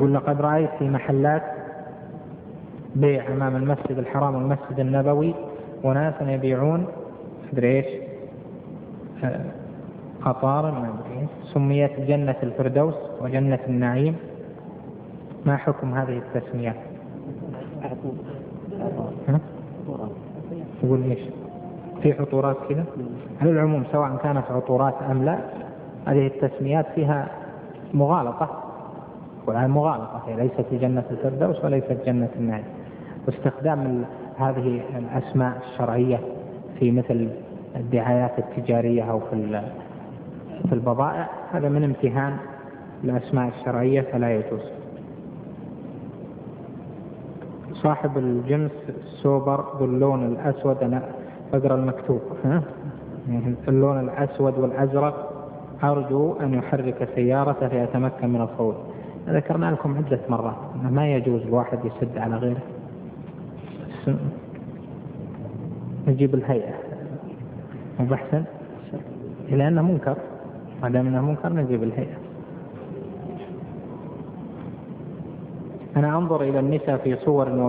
يقول لقد رأيت في محلات بيع أمام المسجد الحرام والمسجد النبوي وناسا يبيعون أدري إيش قطار ما أدري إيش سميت جنة الفردوس وجنة النعيم. ما حكم هذه التسميات؟ يقول إيش في عطورات كذا؟ على العموم سواء كانت عطورات أم لا هذه التسميات فيها مغالطة، والمغالطة هي ليست جنة الفردوس وليست جنة النعيم. واستخدام هذه الأسماء الشرعية في مثل الدعايات التجارية أو في البضائع هذا من امتهان الأسماء الشرعية فلا يجوز. صاحب الجنس السوبر ذو اللون الأسود، أنا أقرأ المكتوب اللون الأسود والأزرق، أرجو أن يحرك سيارته ليتمكن من الصعود. ذكرنا لكم عدة مرات أنه ما يجوز الواحد يسد على غيره. نجيب الهيئة وبحثا إلى أنه منكر، ما دام أنه منكر نجيب الهيئة. أنا أنظر إلى النساء في صور